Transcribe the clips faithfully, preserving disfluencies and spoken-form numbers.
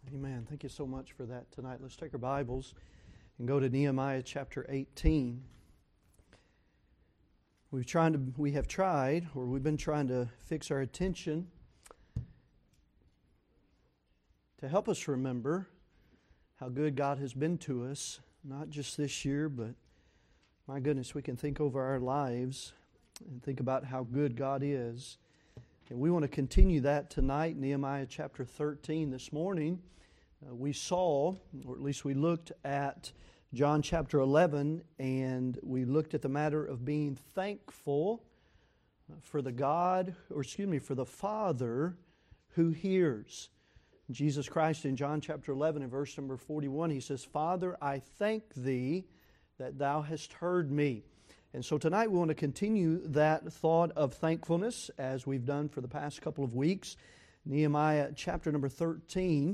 Amen. Thank you so much for that tonight. Let's take our Bibles and go to Nehemiah chapter eighteen. We've tried to, we have tried, or we've been trying to fix our attention to help us remember how good God has been to us, not just this year, but my goodness, we can think over our lives and think about how good God is. And we want to continue that tonight, Nehemiah chapter thirteen. This morning, uh, we saw, or at least we looked at John chapter eleven, and we looked at the matter of being thankful for the God, or excuse me, for the Father who hears. Jesus Christ in John chapter eleven and verse number forty-one, He says, "Father, I thank Thee that Thou hast heard me." And so tonight we want to continue that thought of thankfulness as we've done for the past couple of weeks. Nehemiah chapter number thirteen.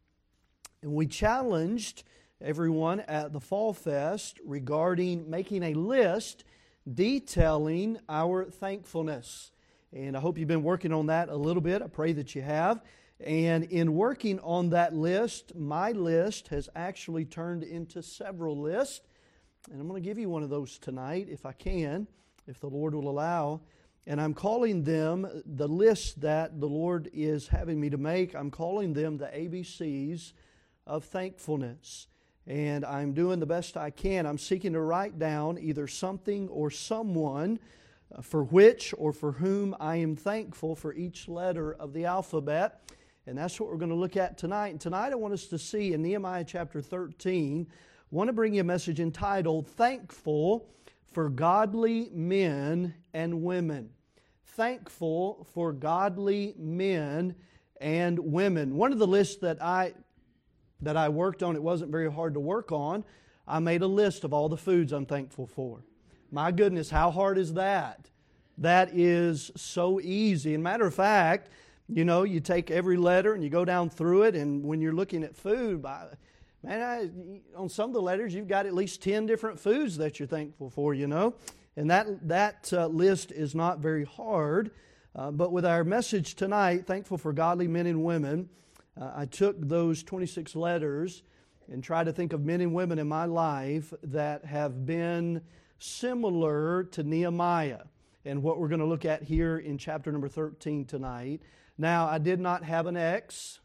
And we challenged everyone at the Fall Fest regarding making a list detailing our thankfulness. And I hope you've been working on that a little bit. I pray that you have. And in working on that list, my list has actually turned into several lists. And I'm going to give you one of those tonight, if I can, if the Lord will allow. And I'm calling them, the list that the Lord is having me to make, I'm calling them the A B Cs of thankfulness. And I'm doing the best I can. I'm seeking to write down either something or someone for which or for whom I am thankful for each letter of the alphabet. And that's what we're going to look at tonight. And tonight I want us to see in Nehemiah chapter thirteen, I want to bring you a message entitled, Thankful for Godly Men and Women. Thankful for Godly Men and Women. One of the lists that I that I worked on, it wasn't very hard to work on. I made a list of all the foods I'm thankful for. My goodness, how hard is that? That is so easy. And matter of fact, you know, you take every letter and you go down through it, and when you're looking at food, man, I, on some of the letters, you've got at least ten different foods that you're thankful for, you know. And that, that uh, list is not very hard. Uh, but with our message tonight, Thankful for Godly Men and Women, uh, I took those twenty-six letters and tried to think of men and women in my life that have been similar to Nehemiah and what we're going to look at here in chapter number thirteen tonight. Now, I did not have an X.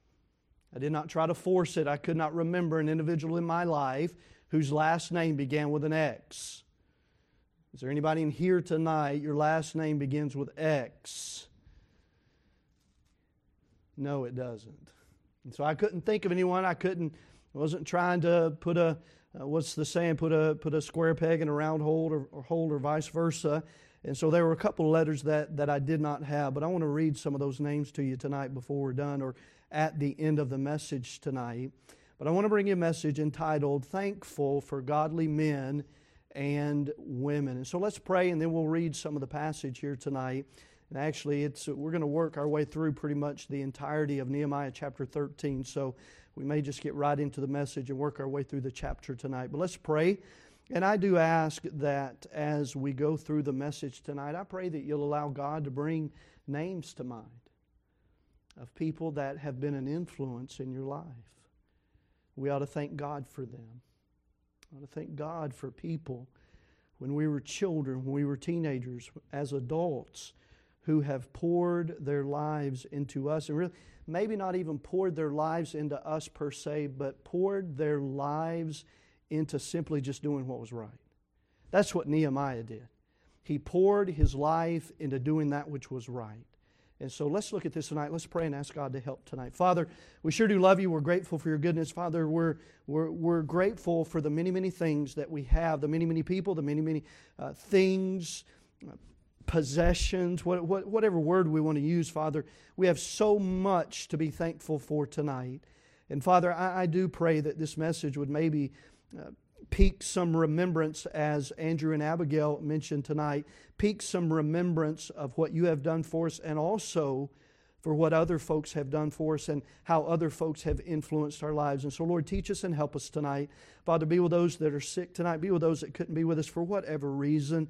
I did not try to force it. I could not remember an individual in my life whose last name began with an X. Is there anybody in here tonight, your last name begins with X? No, it doesn't. And so I couldn't think of anyone. I couldn't, I wasn't trying to put a, uh, what's the saying, put a put a square peg in a round hole or, or hole or vice versa. And so there were a couple of letters that, that I did not have. But I want to read some of those names to you tonight before we're done, or at the end of the message tonight. But I want to bring you a message entitled, Thankful for Godly Men and Women. And so let's pray, and then we'll read some of the passage here tonight. And actually, it's we're going to work our way through pretty much the entirety of Nehemiah chapter thirteen. So we may just get right into the message and work our way through the chapter tonight. But let's pray. And I do ask that as we go through the message tonight, I pray that you'll allow God to bring names to mind of people that have been an influence in your life. We ought to thank God for them. We ought to thank God for people when we were children, when we were teenagers, as adults, who have poured their lives into us. And really, maybe not even poured their lives into us per se, but poured their lives into simply just doing what was right. That's what Nehemiah did. He poured his life into doing that which was right. And so let's look at this tonight. Let's pray and ask God to help tonight. Father, we sure do love You. We're grateful for Your goodness. Father, we're, we're, we're grateful for the many, many things that we have, the many, many people, the many, many uh, things, uh, possessions, what, what, whatever word we want to use, Father. We have so much to be thankful for tonight. And Father, I, I do pray that this message would maybe uh, pique some remembrance, as Andrew and Abigail mentioned tonight, pique some remembrance of what You have done for us, and also for what other folks have done for us and how other folks have influenced our lives. And so, Lord, teach us and help us tonight. Father, be with those that are sick tonight. Be with those that couldn't be with us for whatever reason.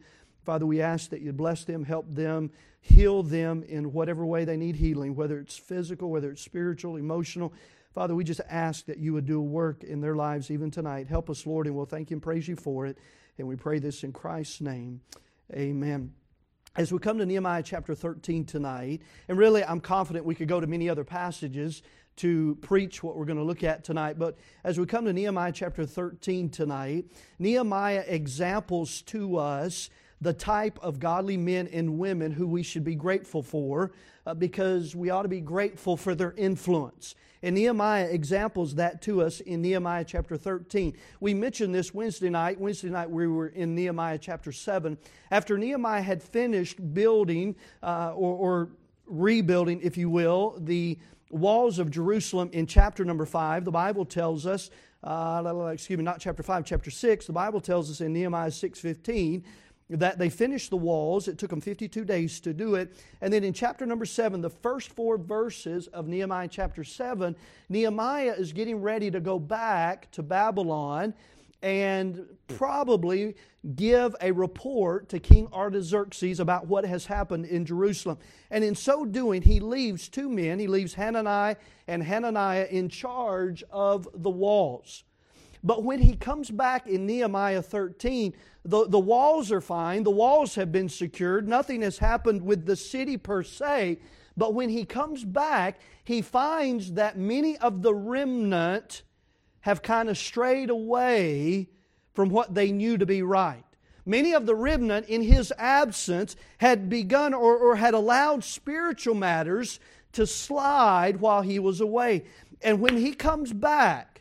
Father, we ask that you bless them, help them, heal them in whatever way they need healing, whether it's physical, whether it's spiritual, emotional. Father, we just ask that you would do a work in their lives even tonight. Help us, Lord, and we'll thank you and praise you for it. And we pray this in Christ's name. Amen. As we come to Nehemiah chapter thirteen tonight, and really I'm confident we could go to many other passages to preach what we're going to look at tonight, but as we come to Nehemiah chapter thirteen tonight, Nehemiah examples to us the type of godly men and women who we should be grateful for, uh, because we ought to be grateful for their influence. And Nehemiah examples that to us in Nehemiah chapter thirteen. We mentioned this Wednesday night. Wednesday night we were in Nehemiah chapter seven. After Nehemiah had finished building uh, or, or rebuilding, if you will, the walls of Jerusalem in chapter number five, the Bible tells us, uh, excuse me, not chapter five, chapter six, the Bible tells us in Nehemiah six fifteen, that they finished the walls. It took them fifty-two days to do it. And then in chapter number seven, the first four verses of Nehemiah chapter seven, Nehemiah is getting ready to go back to Babylon and probably give a report to King Artaxerxes about what has happened in Jerusalem. And in so doing, he leaves two men. He leaves Hananiah and Hananiah in charge of the walls. But when he comes back in Nehemiah thirteen, the, the walls are fine. The walls have been secured. Nothing has happened with the city per se. But when he comes back, he finds that many of the remnant have kind of strayed away from what they knew to be right. Many of the remnant, in his absence, had begun or, or had allowed spiritual matters to slide while he was away. And when he comes back,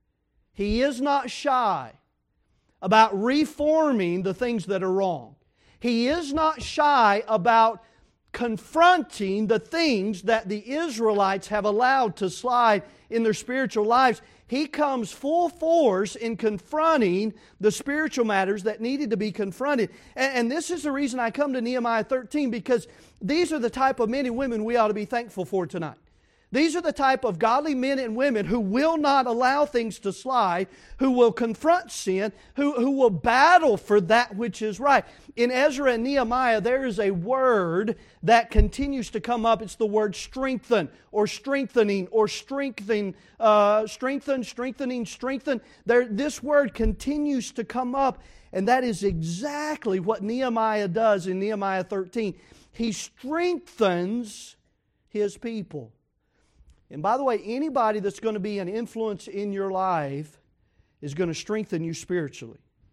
he is not shy about reforming the things that are wrong. He is not shy about confronting the things that the Israelites have allowed to slide in their spiritual lives. He comes full force in confronting the spiritual matters that needed to be confronted. And, and this is the reason I come to Nehemiah thirteen, because these are the type of men and women we ought to be thankful for tonight. These are the type of godly men and women who will not allow things to slide, who will confront sin, who, who will battle for that which is right. In Ezra and Nehemiah, there is a word that continues to come up. It's the word strengthen, or strengthening, or strengthening, uh, strengthen, strengthening, strengthen. There, this word continues to come up, and that is exactly what Nehemiah does in Nehemiah thirteen. He strengthens his people. And by the way, anybody that's going to be an influence in your life is going to strengthen you spiritually.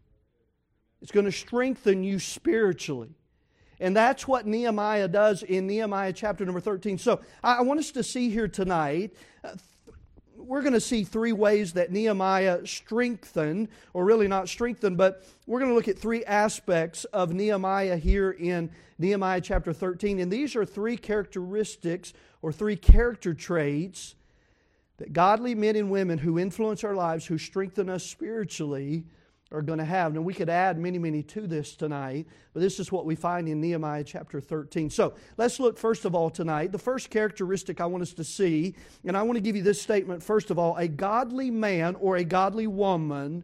It's going to strengthen you spiritually. And that's what Nehemiah does in Nehemiah chapter number thirteen. So I want us to see here tonight, uh, we're going to see three ways that Nehemiah strengthened, or really not strengthened, but we're going to look at three aspects of Nehemiah here in Nehemiah chapter thirteen. And these are three characteristics or three character traits that godly men and women who influence our lives, who strengthen us spiritually, are going to have. Now, we could add many, many to this tonight, but this is what we find in Nehemiah chapter thirteen. So, let's look first of all tonight. The first characteristic I want us to see, and I want to give you this statement first of all: a godly man or a godly woman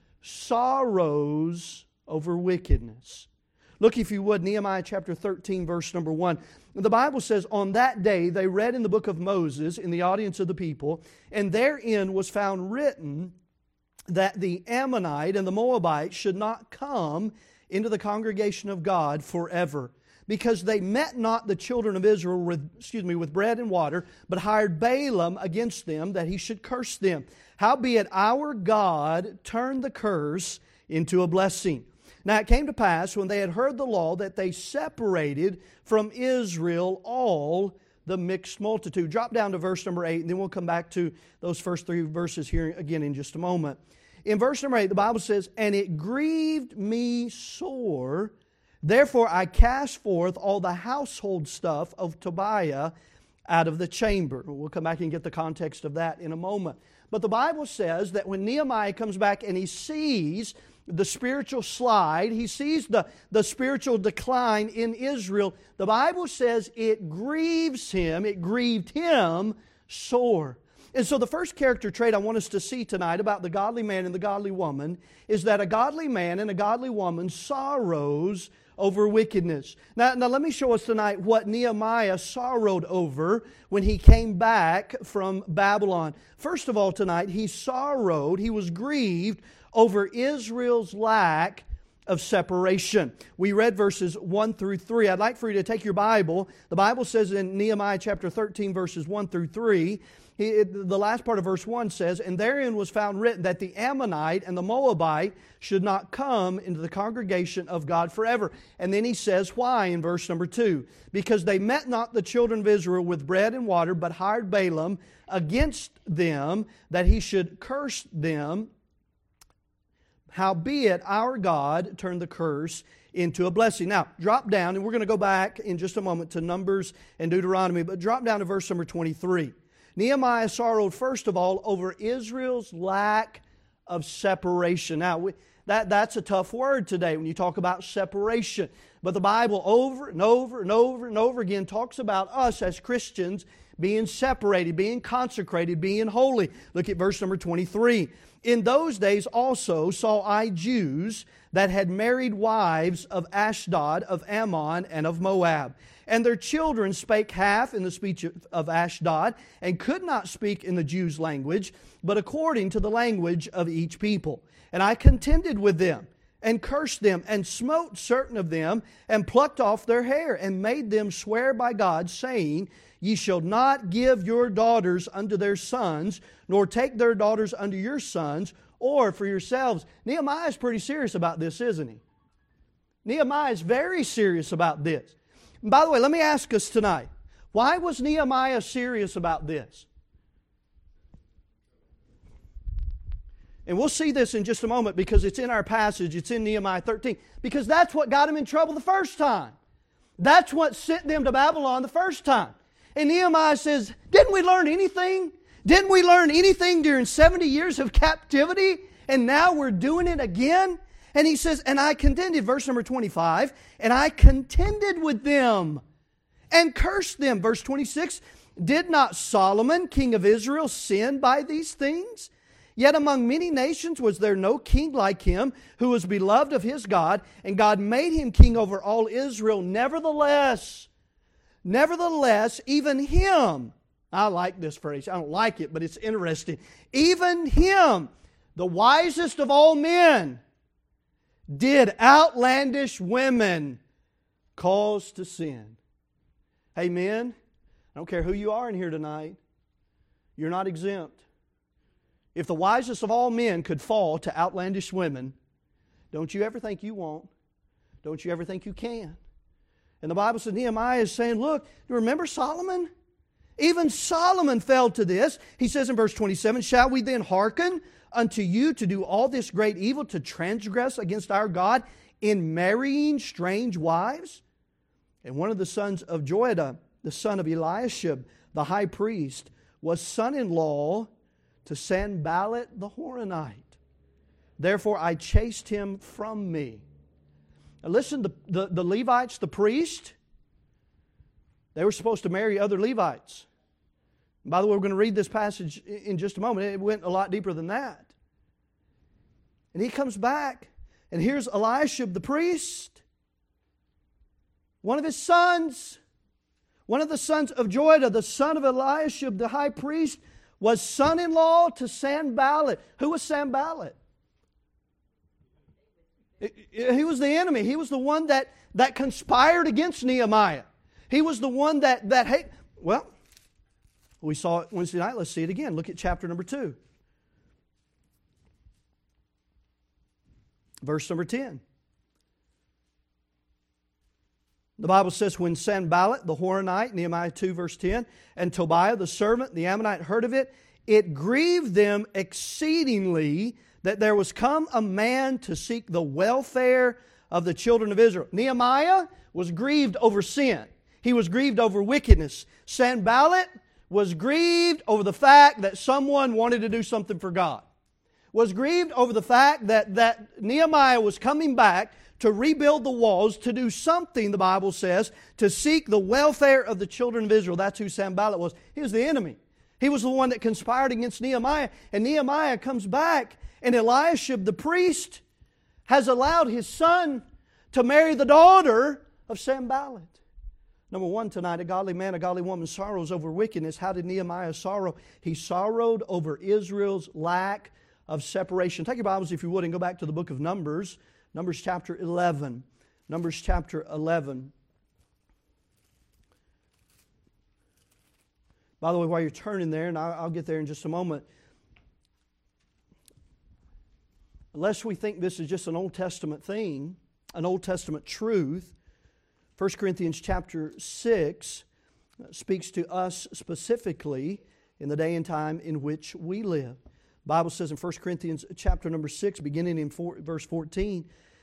sorrows over wickedness. Look, if you would, Nehemiah chapter thirteen, verse number one. The Bible says, on that day they read in the book of Moses in the audience of the people, and therein was found written that the Ammonite and the Moabite should not come into the congregation of God forever, because they met not the children of Israel with, excuse me, with bread and water, but hired Balaam against them, that he should curse them. Howbeit our God turned the curse into a blessing. Now it came to pass, when they had heard the law, that they separated from Israel all the mixed multitude. Drop down to verse number eight, and then we'll come back to those first three verses here again in just a moment. In verse number eight, the Bible says, and it grieved me sore, therefore I cast forth all the household stuff of Tobiah out of the chamber. We'll come back and get the context of that in a moment. But the Bible says that when Nehemiah comes back and he sees the spiritual slide, he sees the, the spiritual decline in Israel, the Bible says it grieves him, it grieved him sore. And so the first character trait I want us to see tonight about the godly man and the godly woman is that a godly man and a godly woman sorrows over wickedness. Now, now let me show us tonight what Nehemiah sorrowed over when he came back from Babylon. First of all tonight, he sorrowed, he was grieved over Israel's lack of separation. We read verses one through three. I'd like for you to take your Bible. The Bible says in Nehemiah chapter thirteen, verses one through three, he, it, the last part of verse one says, "And therein was found written that the Ammonite and the Moabite should not come into the congregation of God forever." And then he says why in verse number two. "Because they met not the children of Israel with bread and water, but hired Balaam against them, that he should curse them. Howbeit our God turned the curse into a blessing." Now, drop down, and we're going to go back in just a moment to Numbers and Deuteronomy, but drop down to verse number twenty-three. Nehemiah sorrowed first of all over Israel's lack of separation. Now, we, that, that's a tough word today when you talk about separation. But the Bible over and over and over and over again talks about us as Christians being separated, being consecrated, being holy. Look at verse number twenty-three. "In those days also saw I Jews that had married wives of Ashdod, of Ammon, and of Moab. And their children spake half in the speech of Ashdod, and could not speak in the Jews' language, but according to the language of each people. And I contended with them, and cursed them, and smote certain of them, and plucked off their hair, and made them swear by God, saying, Ye shall not give your daughters unto their sons, nor take their daughters unto your sons, or for yourselves." Nehemiah is pretty serious about this, isn't he? Nehemiah is very serious about this. And by the way, let me ask us tonight, why was Nehemiah serious about this? And we'll see this in just a moment because it's in our passage, it's in Nehemiah thirteen, because that's what got him in trouble the first time. That's what sent them to Babylon the first time. And Nehemiah says, didn't we learn anything? Didn't we learn anything during seventy years of captivity? And now we're doing it again? And he says, and I contended, verse number twenty-five, and I contended with them and cursed them. Verse twenty-six, "Did not Solomon, king of Israel, sin by these things? Yet among many nations was there no king like him, who was beloved of his God, and God made him king over all Israel. Nevertheless, nevertheless, even him," I like this phrase, I don't like it, but it's interesting, "even him, the wisest of all men, did outlandish women cause to sin." Amen? I don't care who you are in here tonight, you're not exempt. If the wisest of all men could fall to outlandish women, don't you ever think you won't. Don't you ever think you can. And the Bible says Nehemiah is saying, look, you remember Solomon? Even Solomon fell to this. He says in verse twenty-seven, "Shall we then hearken unto you to do all this great evil, to transgress against our God in marrying strange wives?" And one of the sons of Joiada, the son of Eliashib, the high priest, was son-in-law to Sanballat the Horonite. Therefore I chased him from me. Now listen, the, the, the Levites, the priest, they were supposed to marry other Levites. And by the way, we're going to read this passage in just a moment. It went a lot deeper than that. And he comes back, and here's Eliashib the priest, one of his sons, one of the sons of Joiada, the son of Eliashib the high priest, was son-in-law to Sanballat. Who was Sanballat? He was the enemy. He was the one that, that conspired against Nehemiah. He was the one that, that hate. Well, we saw it Wednesday night. Let's see it again. Look at chapter number two. Verse number ten. The Bible says, "When Sanballat the Horonite," Nehemiah two verse ten, "and Tobiah the servant, the Ammonite, heard of it, it grieved them exceedingly that there was come a man to seek the welfare of the children of Israel." Nehemiah was grieved over sin. He was grieved over wickedness. Sanballat was grieved over the fact that someone wanted to do something for God. Was grieved over the fact that, that Nehemiah was coming back to rebuild the walls, to do something, the Bible says, to seek the welfare of the children of Israel. That's who Sanballat was. He was the enemy. He was the one that conspired against Nehemiah. And Nehemiah comes back, and Eliashib, the priest, has allowed his son to marry the daughter of Sanballat. Number one tonight, a godly man, a godly woman sorrows over wickedness. How did Nehemiah sorrow? He sorrowed over Israel's lack of separation. Take your Bibles, if you would, and go back to the book of Numbers. Numbers chapter eleven. Numbers chapter eleven. By the way, while you're turning there, and I'll get there in just a moment, unless we think this is just an Old Testament thing, an Old Testament truth, First Corinthians chapter six speaks to us specifically in the day and time in which we live. The Bible says in First Corinthians chapter number six, beginning in four, verse fourteen,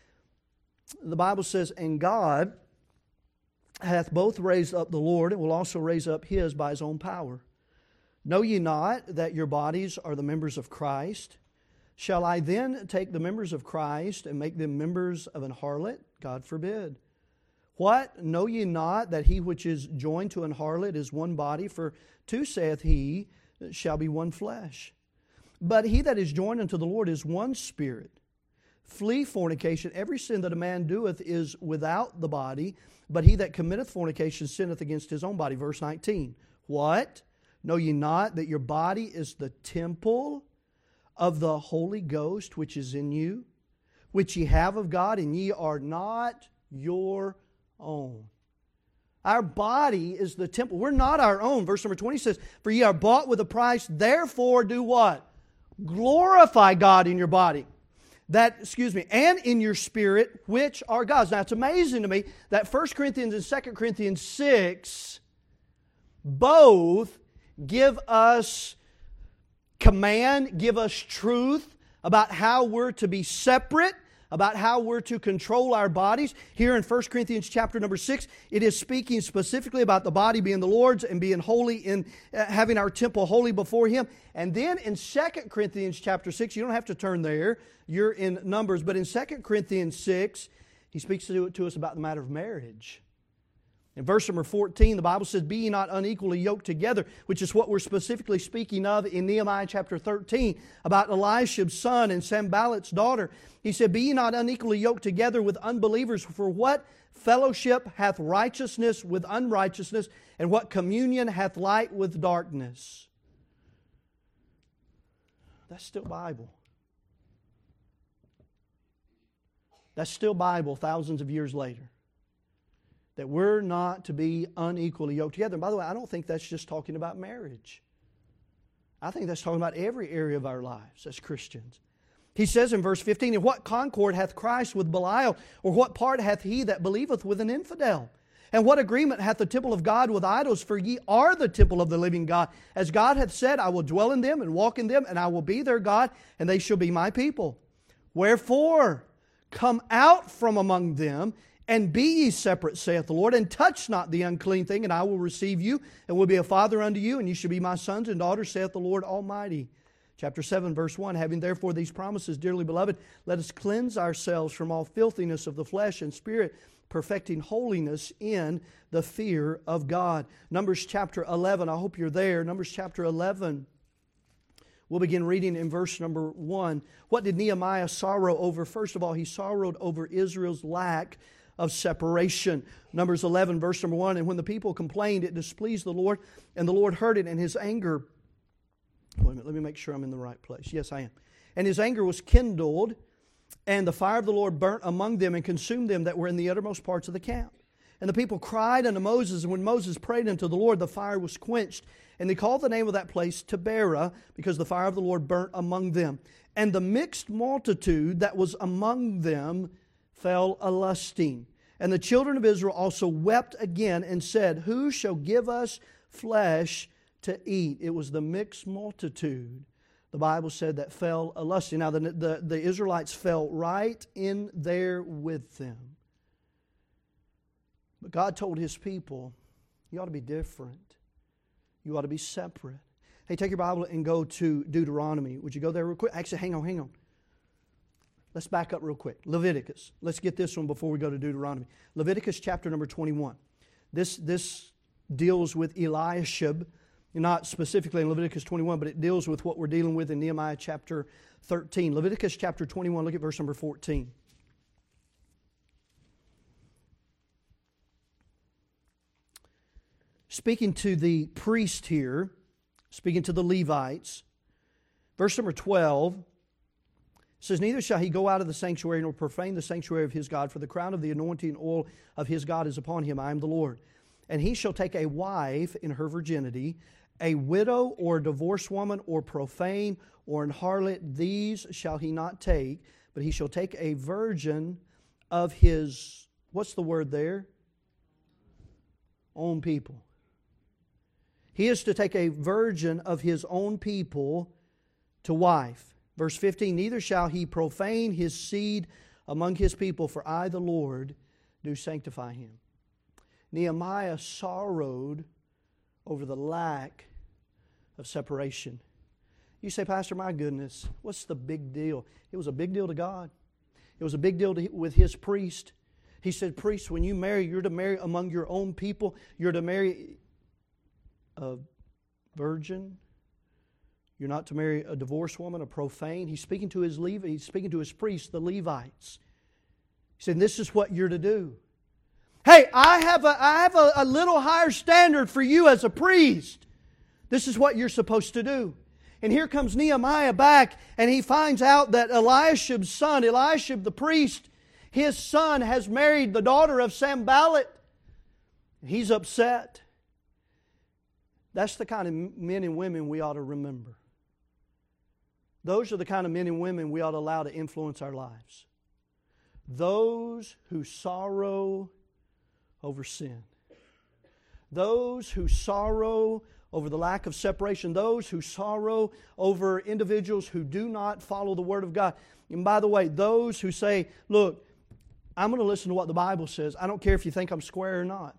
the Bible says, "And God hath both raised up the Lord, and will also raise up His by His own power. Know ye not that your bodies are the members of Christ? Shall I then take the members of Christ and make them members of an harlot? God forbid. What? Know ye not that he which is joined to an harlot is one body? For two, saith he, shall be one flesh. But he that is joined unto the Lord is one spirit. Flee fornication. Every sin that a man doeth is without the body, but he that committeth fornication sinneth against his own body." Verse nineteen. "What? Know ye not that your body is the temple of the Holy Ghost which is in you, which ye have of God, and ye are not your own?" Our body is the temple. We're not our own. Verse number twenty says, "For ye are bought with a price, therefore do what? Glorify God in your body." That, excuse me, and in your spirit, which are God's. Now, it's amazing to me that First Corinthians and Second Corinthians six both give us command, give us truth about how we're to be separate, about how we're to control our bodies. Here in First Corinthians chapter number six, it is speaking specifically about the body being the Lord's and being holy, in uh, having our temple holy before Him. And then in Second Corinthians chapter six, you don't have to turn there, you're in Numbers, but in Second Corinthians six, he speaks to, to us about the matter of marriage. In verse number fourteen, the Bible says, "Be ye not unequally yoked together," which is what we're specifically speaking of in Nehemiah chapter thirteen, about Eliashib's son and Sanballat's daughter. He said, "Be ye not unequally yoked together with unbelievers, for what fellowship hath righteousness with unrighteousness, and what communion hath light with darkness?" That's still Bible. That's still Bible thousands of years later. That we're not to be unequally yoked together. And by the way, I don't think that's just talking about marriage. I think that's talking about every area of our lives as Christians. He says in verse fifteen, "And what concord hath Christ with Belial? Or what part hath he that believeth with an infidel? And what agreement hath the temple of God with idols? For ye are the temple of the living God. As God hath said, I will dwell in them and walk in them, and I will be their God, and they shall be my people. Wherefore, come out from among them, and be ye separate, saith the Lord, and touch not the unclean thing, and I will receive you, and will be a father unto you, and ye shall be my sons and daughters, saith the Lord Almighty." Chapter seven, verse one, "Having therefore these promises, dearly beloved, let us cleanse ourselves from all filthiness of the flesh and spirit, perfecting holiness in the fear of God." Numbers chapter eleven, I hope you're there. Numbers chapter eleven. We'll begin reading in verse number one. What did Nehemiah sorrow over? First of all, he sorrowed over Israel's lack of separation. Numbers eleven, verse number one, "And when the people complained, it displeased the Lord, and the Lord heard it, and His anger..." Wait a minute, let me make sure I'm in the right place. Yes, I am. "And His anger was kindled, and the fire of the Lord burnt among them, and consumed them that were in the uttermost parts of the camp. And the people cried unto Moses, and when Moses prayed unto the Lord, the fire was quenched. And they called the name of that place Taberah, because the fire of the Lord burnt among them. And the mixed multitude that was among them fell a-lusting. And the children of Israel also wept again, and said, Who shall give us flesh to eat?" It was the mixed multitude, the Bible said, that fell a-lusting. Now the, the, the Israelites fell right in there with them. But God told His people, you ought to be different. You ought to be separate. Hey, take your Bible and go to Deuteronomy. Would you go there real quick? Actually, hang on, hang on. Let's back up real quick. Leviticus. Let's get this one before we go to Deuteronomy. Leviticus chapter number twenty-one. This, this deals with Eliashib Not specifically in Leviticus twenty-one, but it deals with what we're dealing with in Nehemiah chapter thirteen. Leviticus chapter twenty-one, look at verse number fourteen. Speaking to the priest here, speaking to the Levites, verse number twelve says, "Neither shall he go out of the sanctuary nor profane the sanctuary of his God, for the crown of the anointing oil of his God is upon him. I am the Lord. And he shall take a wife in her virginity, a widow or divorced woman or profane or an harlot, these shall he not take, but he shall take a virgin of his," what's the word there? Own people. He is to take a virgin of his own people to wife. Verse fifteen, "Neither shall he profane his seed among his people, for I, the Lord, do sanctify him." Nehemiah sorrowed over the lack of separation. You say, "Pastor, my goodness, what's the big deal?" It was a big deal to God. It was a big deal to, with His priest. He said, "Priest, when you marry, you're to marry among your own people. You're to marry a virgin. You're not to marry a divorced woman, a profane." He's speaking to his Levi, he's speaking to his priests, the Levites. He said, "This is what you're to do." Hey, I have a I have a, a little higher standard for you as a priest. This is what you're supposed to do. And here comes Nehemiah back, and he finds out that Eliashib's son, Eliashib the priest, his son has married the daughter of Sanballat. He's upset. That's the kind of men and women we ought to remember. Those are the kind of men and women we ought to allow to influence our lives. Those who sorrow over sin. Those who sorrow over the lack of separation. Those who sorrow over individuals who do not follow the Word of God. And by the way, those who say, "Look, I'm going to listen to what the Bible says. I don't care if you think I'm square or not."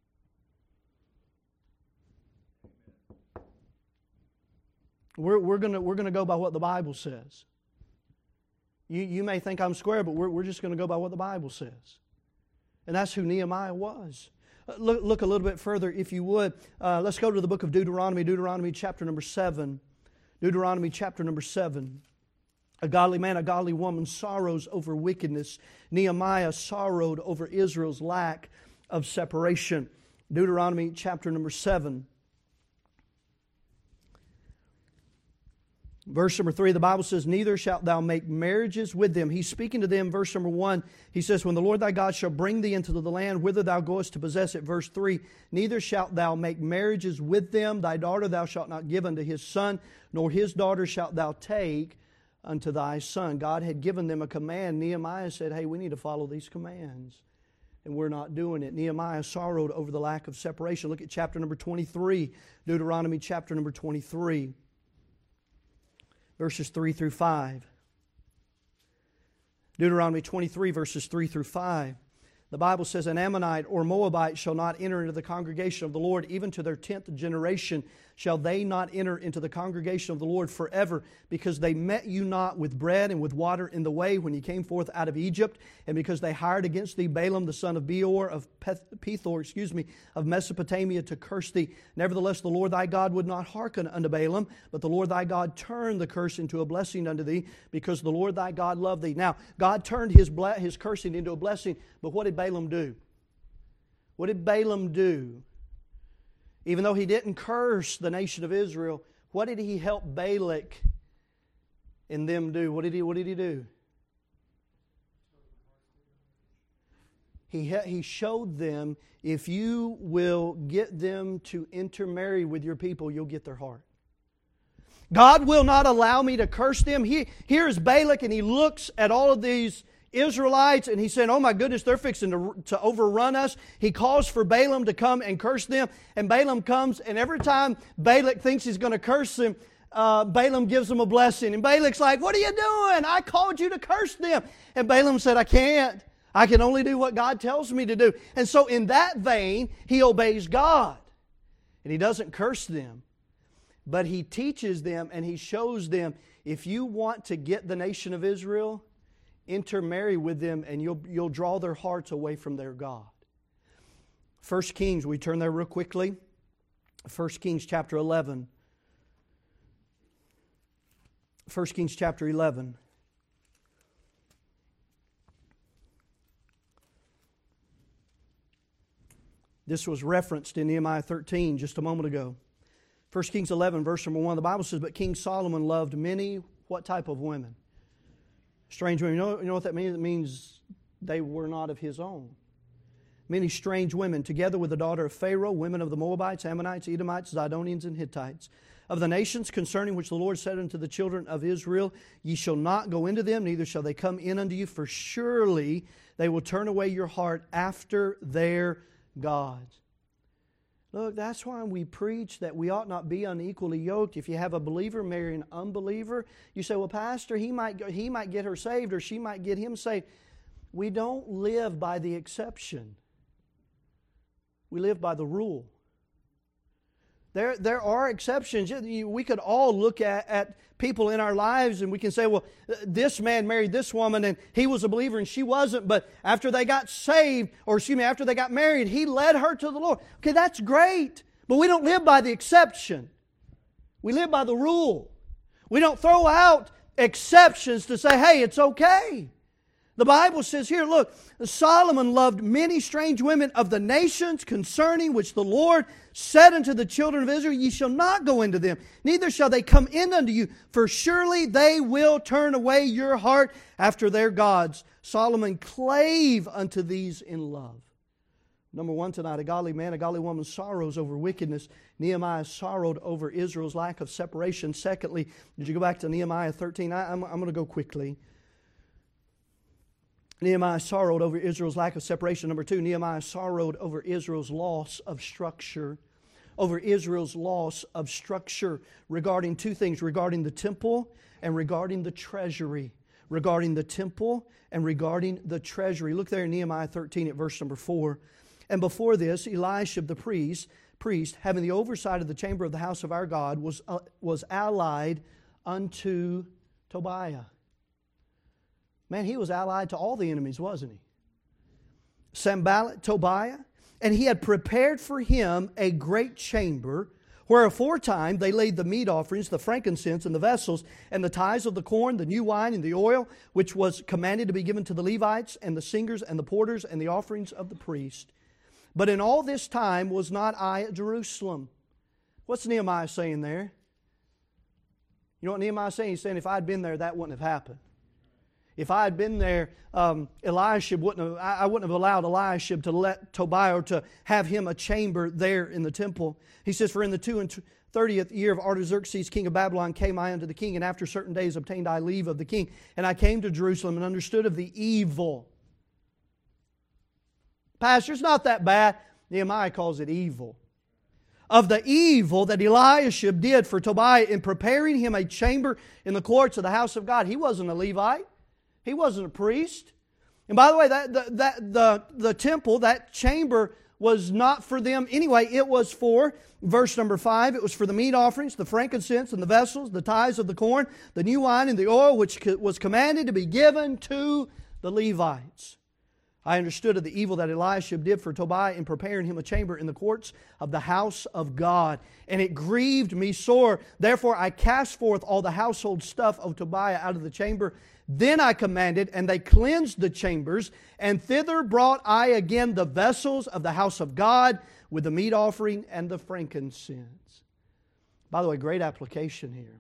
We're, we're going to, we're going to go by what the Bible says. You, you may think I'm square, but we're, we're just going to go by what the Bible says. And that's who Nehemiah was. Uh, look, look a little bit further, if you would. Uh, let's go to the book of Deuteronomy, Deuteronomy chapter number seven. Deuteronomy chapter number seven. A godly man, a godly woman sorrows over wickedness. Nehemiah sorrowed over Israel's lack of separation. Deuteronomy chapter number seven. Verse number three, the Bible says, "Neither shalt thou make marriages with them." He's speaking to them, verse number one. He says, "When the Lord thy God shall bring thee into the land whither thou goest to possess it." Verse three, "Neither shalt thou make marriages with them. Thy daughter thou shalt not give unto his son, nor his daughter shalt thou take unto thy son." God had given them a command. Nehemiah said, "Hey, we need to follow these commands." And we're not doing it. Nehemiah sorrowed over the lack of separation. Look at chapter number twenty-three. Deuteronomy chapter number twenty-three. Verses three through five. Deuteronomy twenty-three, verses three through five. The Bible says, "An Ammonite or Moabite shall not enter into the congregation of the Lord, even to their tenth generation shall they not enter into the congregation of the Lord forever, because they met you not with bread and with water in the way when you came forth out of Egypt, and because they hired against thee Balaam the son of Beor of Pethor, excuse me, of Mesopotamia to curse thee. Nevertheless, the Lord thy God would not hearken unto Balaam, but the Lord thy God turned the curse into a blessing unto thee, because the Lord thy God loved thee." Now, God turned his ble- his cursing into a blessing, but what did Balaam do? What did Balaam do? Even though he didn't curse the nation of Israel, what did he help Balak and them do? What did he, what did he do? He, he showed them, if you will get them to intermarry with your people, you'll get their heart. God will not allow me to curse them. He, here's Balak, and he looks at all of these Israelites, and he said, "Oh my goodness, they're fixing to, to overrun us." He calls for Balaam to come and curse them, and Balaam comes, and every time Balak thinks he's going to curse them, uh, Balaam gives them a blessing. And Balak's like, "What are you doing? I called you to curse them." And Balaam said, "I can't. I can only do what God tells me to do." And so in that vein, he obeys God, and he doesn't curse them. But he teaches them and he shows them, if you want to get the nation of Israel, intermarry with them, and you'll, you'll draw their hearts away from their God. First Kings, we turn there real quickly. First Kings chapter eleven. First Kings chapter eleven. This was referenced in Nehemiah thirteen just a moment ago. First Kings eleven, verse number one, the Bible says, but King Solomon loved many, what type of women? Strange women. You know, you know what that means? It means they were not of his own. Many strange women, together with the daughter of Pharaoh, women of the Moabites, Ammonites, Edomites, Zidonians, and Hittites, of the nations concerning which the Lord said unto the children of Israel, ye shall not go into them, neither shall they come in unto you, for surely they will turn away your heart after their gods. Look, that's why we preach that we ought not be unequally yoked. If you have a believer marry an unbeliever, you say, well, Pastor, he might go, he might get her saved or she might get him saved. We don't live by the exception. We live by the rule. There, there are exceptions. We could all look at, at people in our lives and we can say, well, this man married this woman and he was a believer and she wasn't, but after they got saved, or excuse me, after they got married, he led her to the Lord. Okay, that's great, but we don't live by the exception. We live by the rule. We don't throw out exceptions to say, hey, it's okay. The Bible says here, look, Solomon loved many strange women of the nations concerning which the Lord said unto the children of Israel, ye shall not go into them, neither shall they come in unto you, for surely they will turn away your heart after their gods. Solomon clave unto these in love. Number one tonight, a godly man, a godly woman sorrows over wickedness. Nehemiah sorrowed over Israel's lack of separation. Secondly, did you go back to Nehemiah thirteen? I, I'm, I'm going to go quickly. Nehemiah sorrowed over Israel's lack of separation. Number two, Nehemiah sorrowed over Israel's loss of structure. Over Israel's loss of structure regarding two things, regarding the temple and regarding the treasury. Regarding the temple and regarding the treasury. Look there in Nehemiah thirteen at verse number four. And before this, Elisha the priest, priest, having the oversight of the chamber of the house of our God, was, uh, was allied unto Tobiah. Man, he was allied to all the enemies, wasn't he? Sanballat, Tobiah. And he had prepared for him a great chamber, where aforetime they laid the meat offerings, the frankincense, and the vessels, and the tithes of the corn, the new wine, and the oil, which was commanded to be given to the Levites, and the singers, and the porters, and the offerings of the priest. But in all this time was not I at Jerusalem. What's Nehemiah saying there? You know what Nehemiah is saying? He's saying if I had been there, that wouldn't have happened. If I had been there, um, Eliashib wouldn't have, I wouldn't have allowed Eliashib to let Tobiah, or to have him a chamber there in the temple. He says, for in the two and thirtieth year of Artaxerxes, king of Babylon, came I unto the king, and after certain days obtained I leave of the king. And I came to Jerusalem and understood of the evil. Pastor, it's not that bad. Nehemiah calls it evil. Of the evil that Eliashib did for Tobiah in preparing him a chamber in the courts of the house of God. He wasn't a Levite. He wasn't a priest. And by the way, that, the, that, the, the temple, that chamber, was not for them anyway. It was for, verse number five, it was for the meat offerings, the frankincense and the vessels, the tithes of the corn, the new wine and the oil, which was commanded to be given to the Levites. I understood of the evil that Eliashib did for Tobiah in preparing him a chamber in the courts of the house of God. And it grieved me sore. Therefore I cast forth all the household stuff of Tobiah out of the chamber. Then I commanded, and they cleansed the chambers, and thither brought I again the vessels of the house of God with the meat offering and the frankincense. By the way, great application here.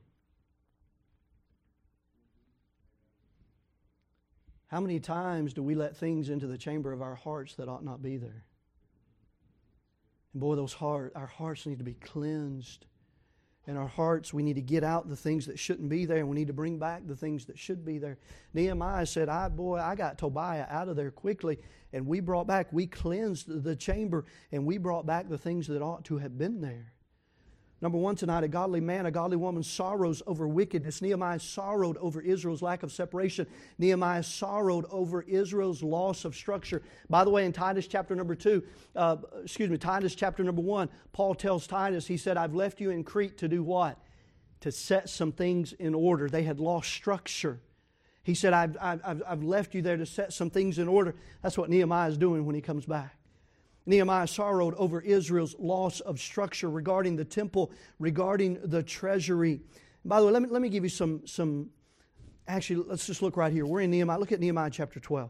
How many times do we let things into the chamber of our hearts that ought not be there? And boy, those heart, our hearts need to be cleansed. In our hearts, we need to get out the things that shouldn't be there, and we need to bring back the things that should be there. Nehemiah said, I, boy, I got Tobiah out of there quickly, and we brought back, we cleansed the chamber, and we brought back the things that ought to have been there. Number one tonight, a godly man, a godly woman sorrows over wickedness. Nehemiah sorrowed over Israel's lack of separation. Nehemiah sorrowed over Israel's loss of structure. By the way, in Titus chapter number two, uh, excuse me, Titus chapter number one, Paul tells Titus, he said, I've left you in Crete to do what? To set some things in order. They had lost structure. He said, I've, I've, I've left you there to set some things in order. That's what Nehemiah is doing when he comes back. Nehemiah sorrowed over Israel's loss of structure regarding the temple, regarding the treasury. By the way, let me, let me give you some, some, actually, let's just look right here. We're in Nehemiah. Look at Nehemiah chapter twelve.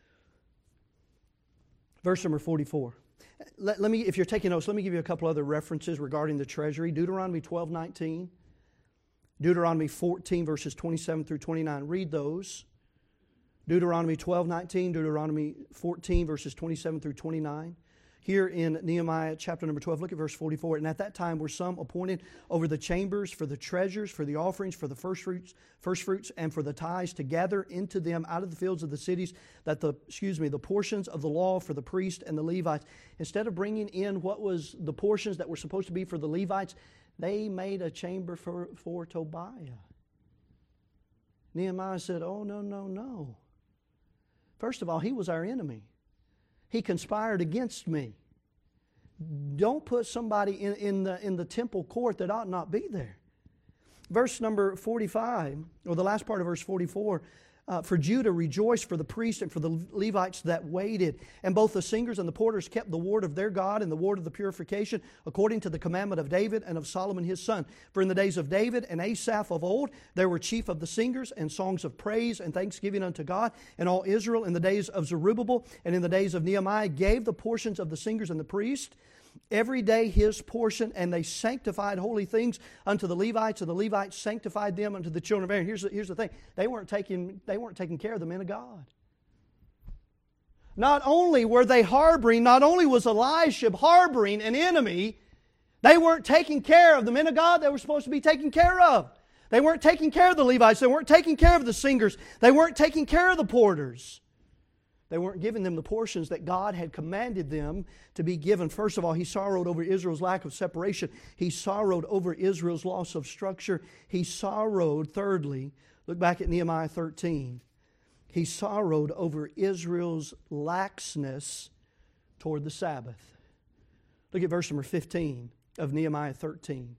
Verse number forty-four. Let, let me, if you're taking notes, let me give you a couple other references regarding the treasury. Deuteronomy twelve nineteen. Deuteronomy fourteen, verses twenty-seven through twenty-nine. Read those. Deuteronomy twelve nineteen, Deuteronomy fourteen, verses twenty-seven through twenty-nine. Here in Nehemiah chapter number twelve, look at verse forty-four. And at that time were some appointed over the chambers for the treasures, for the offerings, for the first fruits, first fruits, and for the tithes, to gather into them out of the fields of the cities that the excuse me the portions of the law for the priest and the Levites. Instead of bringing in what was the portions that were supposed to be for the Levites, they made a chamber for, for Tobiah. Nehemiah said, "Oh no no no! First of all, he was our enemy. He conspired against me. Don't put somebody in, in, the, in the temple court that ought not be there." Verse number forty-five, or the last part of verse forty-four, uh, for Judah rejoiced for the priests and for the Levites that waited. And both the singers and the porters kept the word of their God and the word of the purification according to the commandment of David and of Solomon his son. For in the days of David and Asaph of old, there were chief of the singers and songs of praise and thanksgiving unto God. And all Israel in the days of Zerubbabel and in the days of Nehemiah gave the portions of the singers and the priests every day his portion, and they sanctified holy things unto the Levites, and the Levites sanctified them unto the children of Aaron. Here's the, here's the thing. They weren't taking, they weren't taking care of the men of God. Not only were they harboring, not only was Eliashib harboring an enemy, they weren't taking care of the men of God they were supposed to be taking care of. They weren't taking care of the Levites. They weren't taking care of the singers. They weren't taking care of the porters. They weren't giving them the portions that God had commanded them to be given. First of all, he sorrowed over Israel's lack of separation. He sorrowed over Israel's loss of structure. He sorrowed, thirdly, look back at Nehemiah thirteen. He sorrowed over Israel's laxness toward the Sabbath. Look at verse number fifteen of Nehemiah thirteen.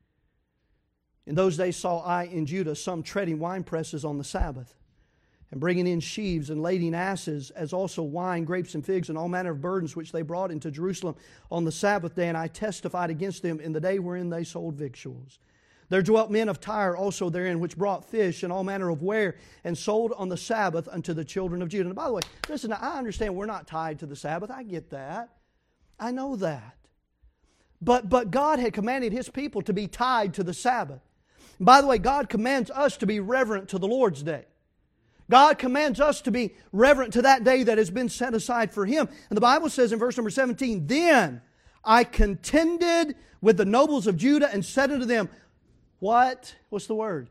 In those days saw I in Judah some treading wine presses on the Sabbath, and bringing in sheaves and lading asses, as also wine, grapes, and figs, and all manner of burdens which they brought into Jerusalem on the Sabbath day. And I testified against them in the day wherein they sold victuals. There dwelt men of Tyre also therein, which brought fish and all manner of ware, and sold on the Sabbath unto the children of Judah. And by the way, listen, I understand we're not tied to the Sabbath. I get that. I know that. But, but God had commanded His people to be tied to the Sabbath. And by the way, God commands us to be reverent to the Lord's day. God commands us to be reverent to that day that has been set aside for Him. And the Bible says in verse number seventeen, "Then I contended with the nobles of Judah and said unto them," what? What's the word?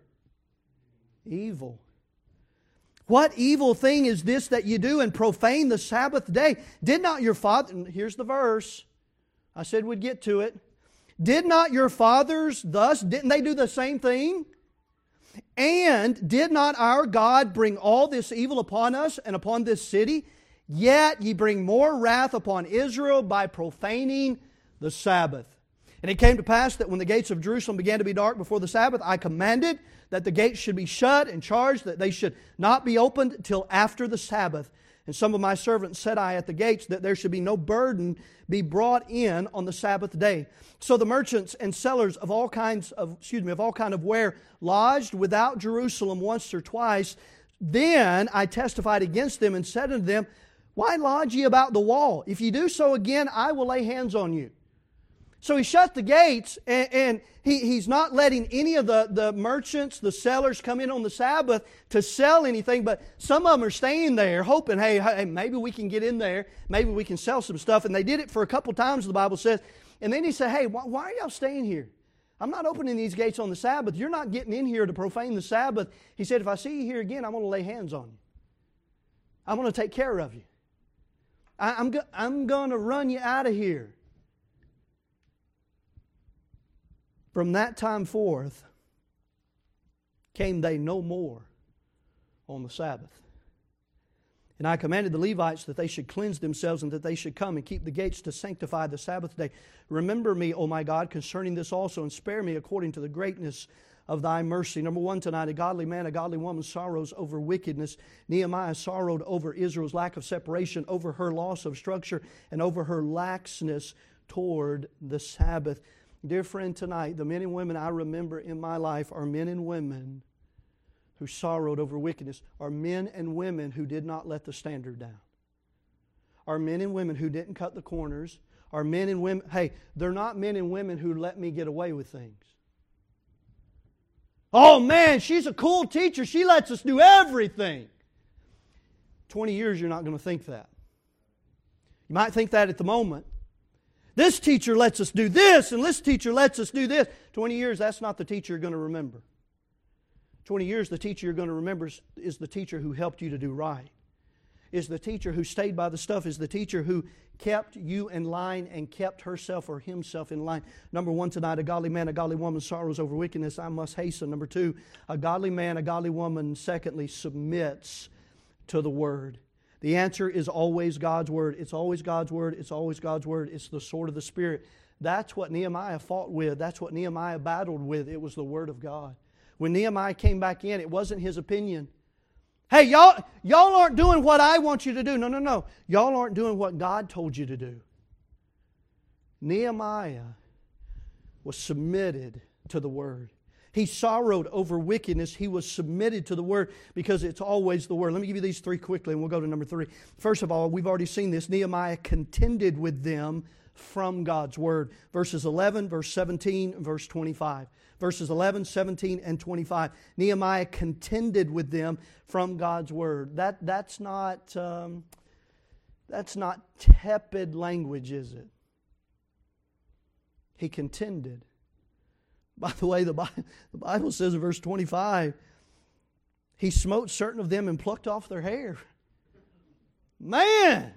Evil. "What evil thing is this that you do and profane the Sabbath day? Did not your father," and here's the verse. I said we'd get to it. "Did not your fathers thus," didn't they do the same thing? "And did not our God bring all this evil upon us and upon this city? Yet ye bring more wrath upon Israel by profaning the Sabbath. And it came to pass that when the gates of Jerusalem began to be dark before the Sabbath, I commanded that the gates should be shut and charged that they should not be opened till after the Sabbath. And some of my servants said I at the gates that there should be no burden be brought in on the Sabbath day. So the merchants and sellers of all kinds of, excuse me, of all kind of ware lodged without Jerusalem once or twice. Then I testified against them and said unto them, Why lodge ye about the wall? If ye do so again, I will lay hands on you." So he shut the gates, and, and he, he's not letting any of the, the merchants, the sellers come in on the Sabbath to sell anything, but some of them are staying there hoping, hey, hey, maybe we can get in there, maybe we can sell some stuff. And they did it for a couple times, the Bible says. And then he said, hey, why, why are y'all staying here? I'm not opening these gates on the Sabbath. You're not getting in here to profane the Sabbath. He said, if I see you here again, I'm going to lay hands on you. I'm going to take care of you. I, I'm, go, I'm going to run you out of here. From that time forth came they no more on the Sabbath. And I commanded the Levites that they should cleanse themselves and that they should come and keep the gates to sanctify the Sabbath day. Remember me, O my God, concerning this also, and spare me according to the greatness of Thy mercy. Number one tonight, a godly man, a godly woman sorrows over wickedness. Nehemiah sorrowed over Israel's lack of separation, over her loss of structure, and over her laxness toward the Sabbath. Dear friend, tonight, the men and women I remember in my life are men and women who sorrowed over wickedness, are men and women who did not let the standard down, are men and women who didn't cut the corners, are men and women, hey, they're not men and women who let me get away with things. Oh man, she's a cool teacher, she lets us do everything. twenty years you're not going to think that. You might think that at the moment. This teacher lets us do this, and this teacher lets us do this. twenty years, that's not the teacher you're going to remember. twenty years, the teacher you're going to remember is, is the teacher who helped you to do right. Is the teacher who stayed by the stuff, is the teacher who kept you in line and kept herself or himself in line. Number one tonight, a godly man, a godly woman sorrows over wickedness. I must hasten. Number two, a godly man, a godly woman, secondly, submits to the Word. The answer is always God's Word. It's always God's Word. It's always God's Word. It's the sword of the Spirit. That's what Nehemiah fought with. That's what Nehemiah battled with. It was the Word of God. When Nehemiah came back in, it wasn't his opinion. Hey, y'all, y'all aren't doing what I want you to do. No, no, no. Y'all aren't doing what God told you to do. Nehemiah was submitted to the Word. He sorrowed over wickedness. He was submitted to the Word because it's always the Word. Let me give you these three quickly and we'll go to number three. First of all, we've already seen this. Nehemiah contended with them from God's Word. Verses eleven, verse seventeen, and verse twenty-five. Verses eleven, seventeen, and twenty-five. Nehemiah contended with them from God's Word. That, that's not, um, that's not tepid language, is it? He contended. By the way, the Bible says in verse twenty-five, He smote certain of them and plucked off their hair. Man!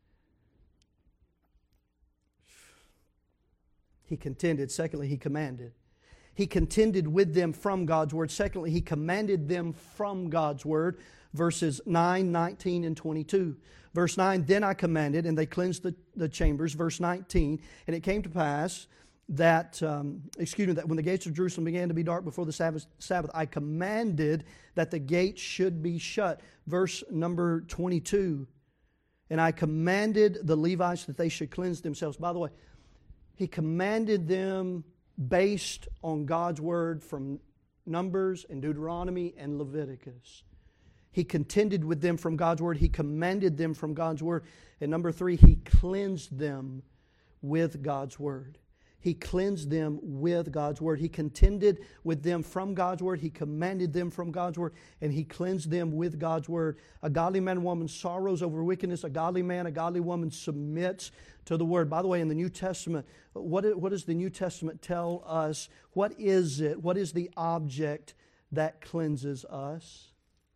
He contended. Secondly, He commanded. He contended with them from God's Word. Secondly, He commanded them from God's Word. Verses nine, nineteen, and twenty-two. Verse nine, then I commanded, and they cleansed the, the chambers. Verse nineteen, and it came to pass that, um, excuse me, that when the gates of Jerusalem began to be dark before the Sabbath, Sabbath, I commanded that the gates should be shut. Verse number twenty-two, and I commanded the Levites that they should cleanse themselves. By the way, He commanded them based on God's Word from Numbers and Deuteronomy and Leviticus. He contended with them from God's Word. He commanded them from God's Word. And number three, He cleansed them with God's Word. He cleansed them with God's Word. He contended with them from God's Word. He commanded them from God's Word. And He cleansed them with God's Word. A godly man and woman sorrows over wickedness. A godly man, a godly woman submits to the Word. By the way, in the New Testament, what, what does the New Testament tell us? What is it? What is the object that cleanses us?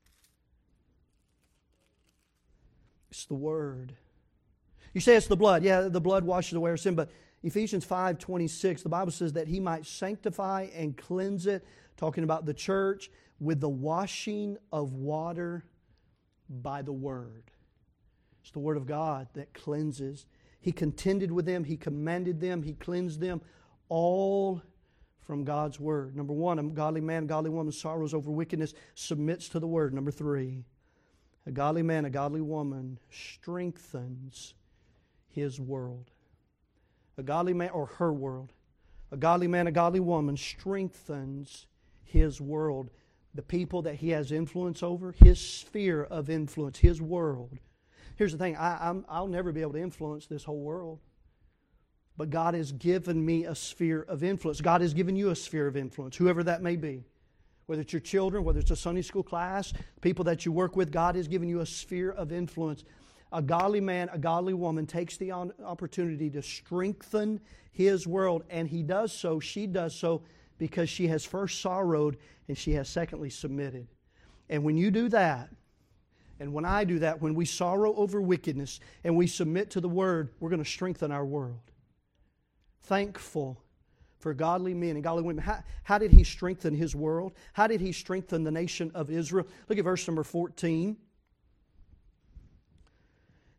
It's the Word. You say it's the blood. Yeah, the blood washes away our sin, but Ephesians five twenty-six, the Bible says that He might sanctify and cleanse it, talking about the church, with the washing of water by the Word. It's the Word of God that cleanses. He contended with them, He commanded them, He cleansed them, all from God's Word. Number one, a godly man, a godly woman sorrows over wickedness, submits to the Word. Number three, a godly man, a godly woman strengthens his world. A godly man, or her world. A godly man, a godly woman strengthens his world. The people that he has influence over, his sphere of influence, his world. Here's the thing, I, I'm, I'll never be able to influence this whole world. But God has given me a sphere of influence. God has given you a sphere of influence, whoever that may be. Whether it's your children, whether it's a Sunday school class, people that you work with, God has given you a sphere of influence. A godly man, a godly woman takes the opportunity to strengthen his world, and he does so, she does so, because she has first sorrowed and she has secondly submitted. And when you do that, and when I do that, when we sorrow over wickedness and we submit to the Word, we're going to strengthen our world. Thankful for godly men and godly women. How, how did He strengthen His world? How did He strengthen the nation of Israel? Look at verse number fourteen.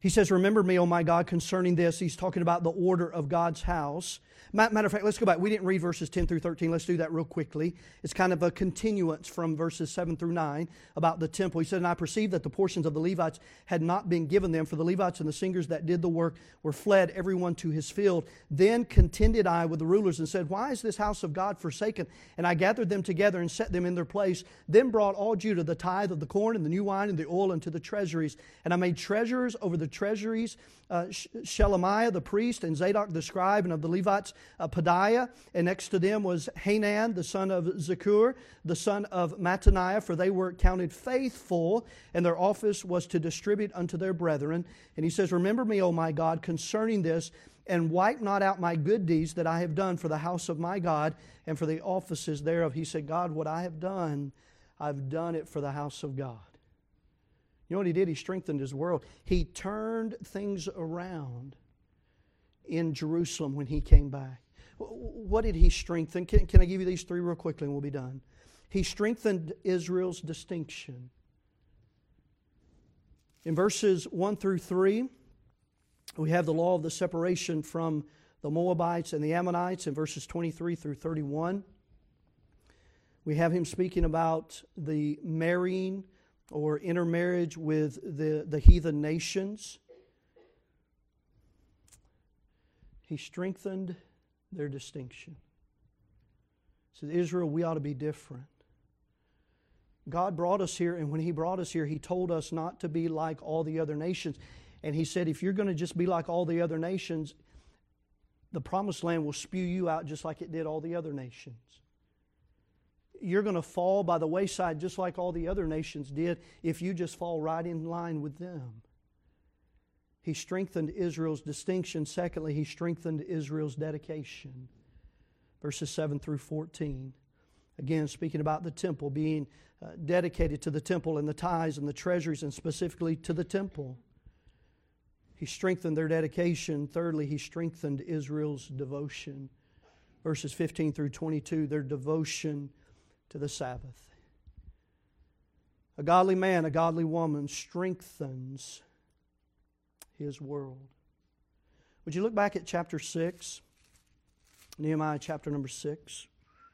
He says, remember me, O my God, concerning this. He's talking about the order of God's house. Matter of fact, let's go back. We didn't read verses ten through thirteen. Let's do that real quickly. It's kind of a continuance from verses seven through nine about the temple. He said, and I perceived that the portions of the Levites had not been given them, for the Levites and the singers that did the work were fled, everyone to his field. Then contended I with the rulers and said, why is this house of God forsaken? And I gathered them together and set them in their place. Then brought all Judah the tithe of the corn and the new wine and the oil into the treasuries. And I made treasurers over the treasuries, uh, Shelemiah the priest and Zadok the scribe, and of the Levites uh, Pedaiah, and next to them was Hanan the son of Zakur, the son of Mattaniah, for they were counted faithful, and their office was to distribute unto their brethren. And he says, remember me, O my God, concerning this, and wipe not out my good deeds that I have done for the house of my God and for the offices thereof. He said, God, what I have done, I've done it for the house of God. You know what he did? He strengthened his world. He turned things around in Jerusalem when he came back. What did he strengthen? Can, can I give you these three real quickly and we'll be done? He strengthened Israel's distinction. In verses one through three, we have the law of the separation from the Moabites and the Ammonites in verses twenty-three through thirty-one. We have him speaking about the marrying or intermarriage with the, the heathen nations. He strengthened their distinction. He said, Israel, we ought to be different. God brought us here, and when He brought us here, He told us not to be like all the other nations. And He said, if you're going to just be like all the other nations, the promised land will spew you out just like it did all the other nations. You're going to fall by the wayside just like all the other nations did if you just fall right in line with them. He strengthened Israel's distinction. Secondly, He strengthened Israel's dedication. Verses seven through fourteen. Again, speaking about the temple, being uh, dedicated to the temple and the tithes and the treasuries, and specifically to the temple. He strengthened their dedication. Thirdly, He strengthened Israel's devotion. Verses fifteen through twenty-two, their devotion to the Sabbath. A godly man, a godly woman strengthens his world. Would you look back at chapter six? Nehemiah chapter number six.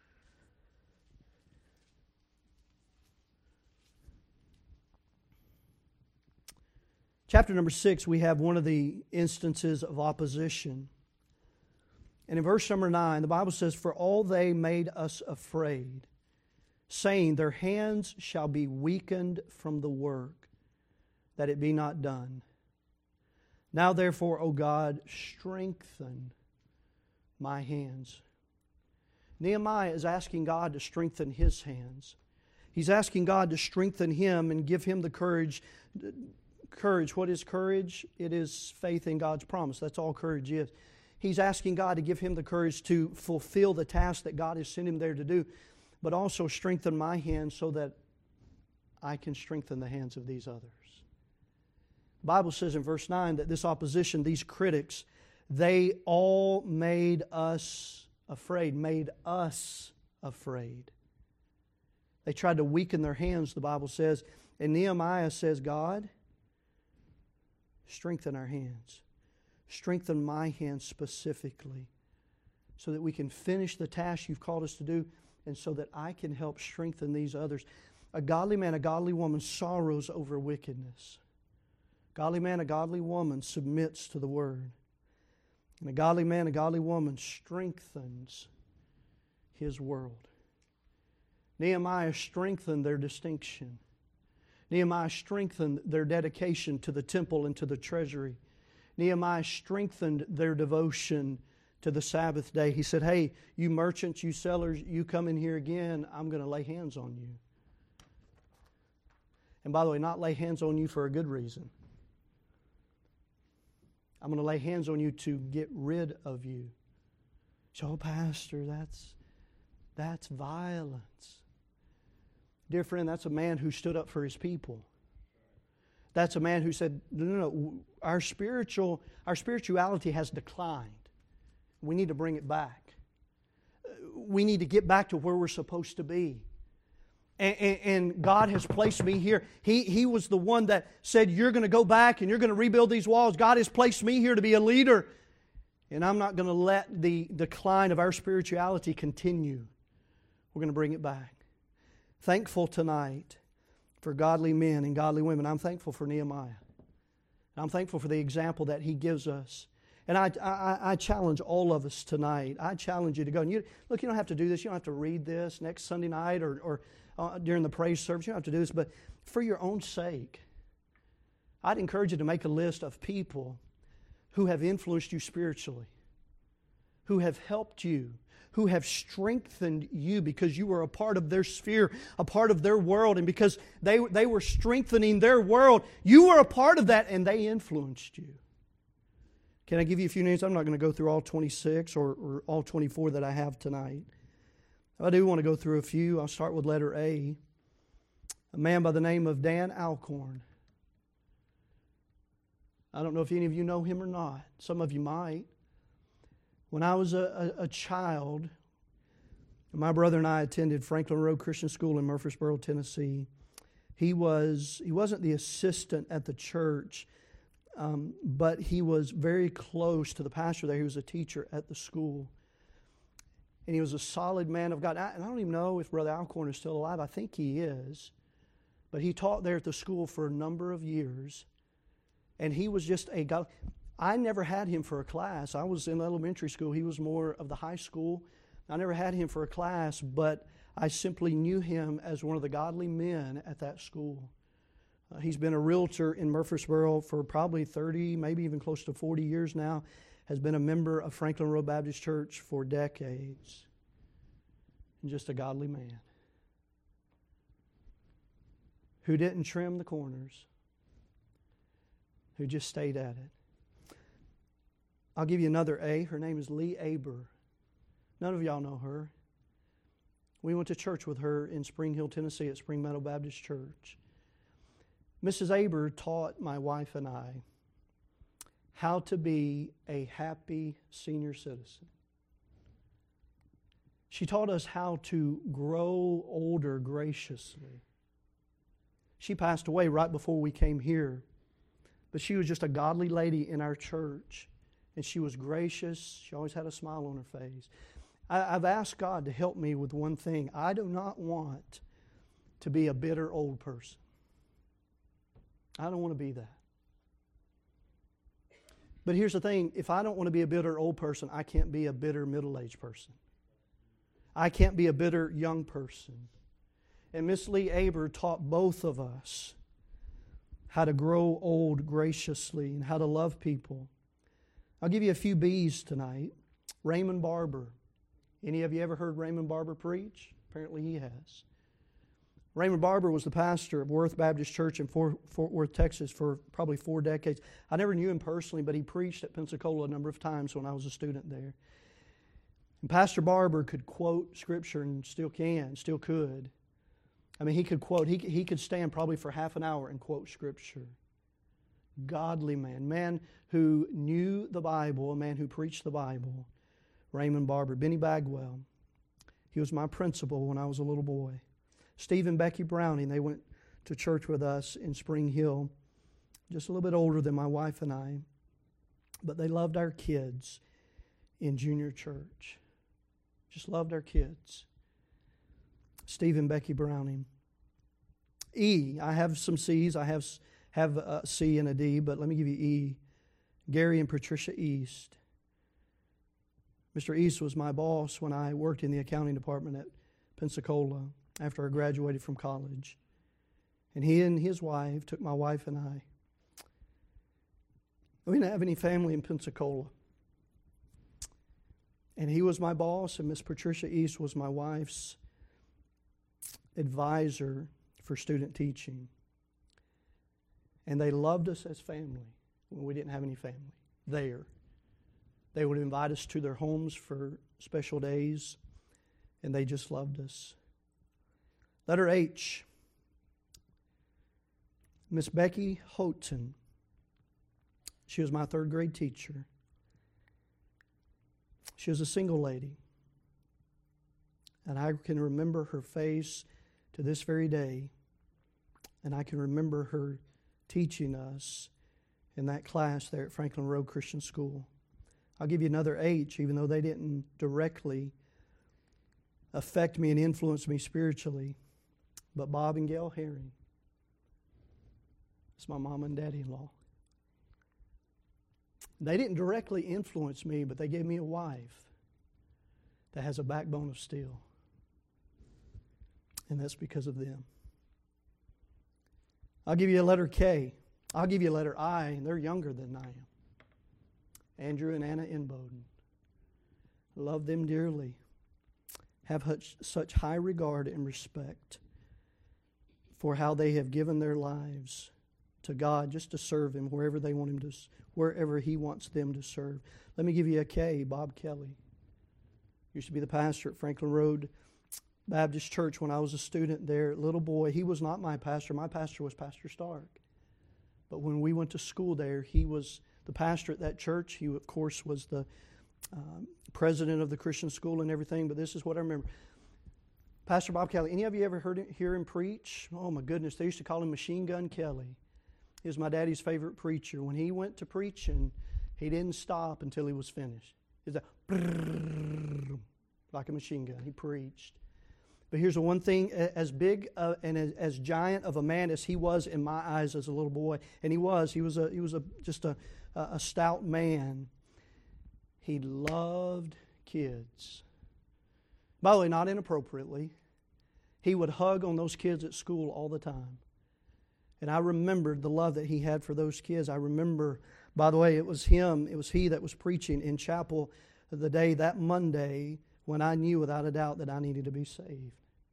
Chapter number six, we have one of the instances of opposition. And in verse number nine, the Bible says, for all they made us afraid, saying, their hands shall be weakened from the work, that it be not done. Now therefore, O God, strengthen my hands. Nehemiah is asking God to strengthen his hands. He's asking God to strengthen him and give him the courage. Courage, what is courage? It is faith in God's promise. That's all courage is. He's asking God to give him the courage to fulfill the task that God has sent him there to do, but also strengthen my hands so that I can strengthen the hands of these others. The Bible says in verse nine that this opposition, these critics, they all made us afraid, made us afraid. They tried to weaken their hands, the Bible says, and Nehemiah says, God, strengthen our hands. Strengthen my hands specifically so that we can finish the task You've called us to do and so that I can help strengthen these others. A godly man, a godly woman sorrows over wickedness. A godly man, a godly woman submits to the Word. And a godly man, a godly woman strengthens his world. Nehemiah strengthened their distinction. Nehemiah strengthened their dedication to the temple and to the treasury. Nehemiah strengthened their devotion to the Sabbath day. He said, hey, you merchants, you sellers, you come in here again, I'm going to lay hands on you. And by the way, not lay hands on you for a good reason. I'm going to lay hands on you to get rid of you. So, oh, Pastor, that's, that's violence. Dear friend, that's a man who stood up for his people. That's a man who said, no, no, no, our spiritual, our spirituality has declined. We need to bring it back. We need to get back to where we're supposed to be. And, and, and God has placed me here. He, he was the one that said, you're going to go back and you're going to rebuild these walls. God has placed me here to be a leader. And I'm not going to let the decline of our spirituality continue. We're going to bring it back. Thankful tonight for godly men and godly women. I'm thankful for Nehemiah. I'm thankful for the example that he gives us. And I, I, I challenge all of us tonight. I challenge you to go. And you, look, you don't have to do this. You don't have to read this next Sunday night or, or uh, during the praise service. You don't have to do this. But for your own sake, I'd encourage you to make a list of people who have influenced you spiritually, who have helped you, who have strengthened you because you were a part of their sphere, a part of their world, and because they, they were strengthening their world, you were a part of that and they influenced you. Can I give you a few names? I'm not going to go through all twenty-six or, or all twenty-four that I have tonight. I do want to go through a few. I'll start with letter A. A man by the name of Dan Alcorn. I don't know if any of you know him or not. Some of you might. When I was a, a, a child, my brother and I attended Franklin Road Christian School in Murfreesboro, Tennessee. He was he wasn't the assistant at the church, um, but he was very close to the pastor there. He was a teacher at the school. And he was a solid man of God. And I don't even know if Brother Alcorn is still alive. I think he is. But he taught there at the school for a number of years. And he was just a God. I never had him for a class. I was in elementary school. He was more of the high school. I never had him for a class, but I simply knew him as one of the godly men at that school. Uh, he's been a realtor in Murfreesboro for probably thirty, maybe even close to forty years now. Has been a member of Franklin Road Baptist Church for decades. And just a godly man who didn't trim the corners, who just stayed at it. I'll give you another A. Her name is Lee Aber. None of y'all know her. We went to church with her in Spring Hill, Tennessee at Spring Meadow Baptist Church. Missus Aber taught my wife and I how to be a happy senior citizen. She taught us how to grow older graciously. She passed away right before we came here, but she was just a godly lady in our church. And she was gracious. She always had a smile on her face. I, I've asked God to help me with one thing. I do not want to be a bitter old person. I don't want to be that. But here's the thing. If I don't want to be a bitter old person, I can't be a bitter middle-aged person. I can't be a bitter young person. And Miss Lee Aber taught both of us how to grow old graciously and how to love people. I'll give you a few B's tonight. Raymond Barber. Any of you ever heard Raymond Barber preach? Apparently he has. Raymond Barber was the pastor of Worth Baptist Church in Fort, Fort Worth, Texas for probably four decades. I never knew him personally, but he preached at Pensacola a number of times when I was a student there. And Pastor Barber could quote Scripture and still can, still could. I mean, he could quote, he, he could stand probably for half an hour and quote Scripture. Godly man, man who knew the Bible, a man who preached the Bible. Raymond Barber. Benny Bagwell. He was my principal when I was a little boy. Steve and Becky Browning, they went to church with us in Spring Hill, just a little bit older than my wife and I, but they loved our kids in junior church. Just loved our kids. Steve and Becky Browning. E, I have some C's. I have have a C and a D, but let me give you E. Gary and Patricia East. Mister East was my boss when I worked in the accounting department at Pensacola after I graduated from college. And he and his wife took my wife and I. We didn't have any family in Pensacola. And he was my boss, and Miss Patricia East was my wife's advisor for student teaching. And they loved us as family when we didn't have any family there. They would invite us to their homes for special days, and they just loved us. Letter H. Miss Becky Houghton. She was my third grade teacher. She was a single lady. And I can remember her face to this very day. And I can remember her teaching us in that class there at Franklin Road Christian School. I'll give you another H, even though they didn't directly affect me and influence me spiritually. But Bob and Gail Herring. It's my mom and daddy-in-law. They didn't directly influence me, but they gave me a wife that has a backbone of steel. And that's because of them. I'll give you a letter K. I'll give you a letter I, and they're younger than I am. Andrew and Anna Inboden. Love them dearly. Have such high regard and respect for how they have given their lives to God just to serve Him wherever they want Him to, wherever He wants them to serve. Let me give you a K. Bob Kelly. Used to be the pastor at Franklin Road Baptist Church when I was a student there. Little boy, he was not my pastor. My pastor was Pastor Stark. But when we went to school there, he was the pastor at that church. He, of course, was the um, president of the Christian school and everything. But this is what I remember. Pastor Bob Kelly. Any of you ever heard him, hear him preach? Oh, my goodness. They used to call him Machine Gun Kelly. He was my daddy's favorite preacher. When he went to preaching, he didn't stop until he was finished. He was like, like a machine gun. He preached. But here's the one thing, as big uh, and as, as giant of a man as he was in my eyes as a little boy, and he was, he was a, he was a, just a, a stout man. He loved kids. By the way, not inappropriately. He would hug on those kids at school all the time. And I remembered the love that he had for those kids. I remember, by the way, it was him, it was he that was preaching in chapel the day, that Monday, when I knew without a doubt that I needed to be saved.